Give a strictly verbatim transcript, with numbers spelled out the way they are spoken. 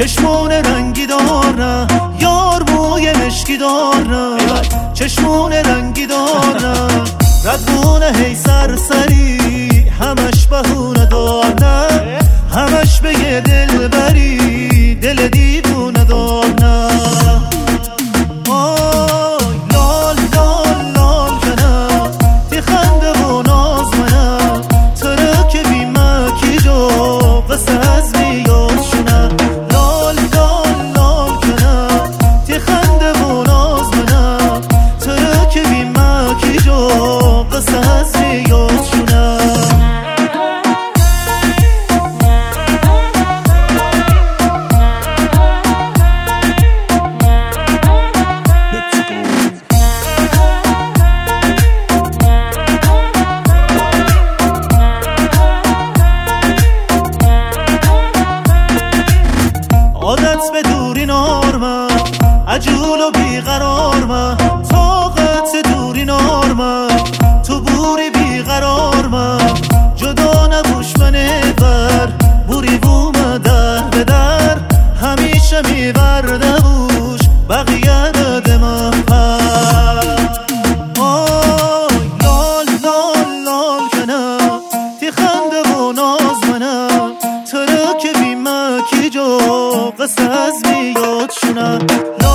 چشمون رنگی دارم یار موی مشکی دارم چشمون رنگی دارم ردونه هی سرسری همش بهونه دارم همش بگه دل بری دل دیوونه دارم آی لال لال لال کنم تی خنده و ناز منم ترک بیمکی جو قصه از بیاد شونم لال لال لال کنم تی خنده و ناز منم ترک بیمکی جو قصه از بیاد شونم عادت به دوری نارمم عجول و بیقرارمم طاقت دوری نارمم تو بوری بیقرارمم جدا نبوش منه بر بوری بوم در به در همیشه میبرده بوش بقیه داده من پر آی لال لال لال کنم تی خنده و ناز منم ترک بیمکی جو قصه از بیاد شونم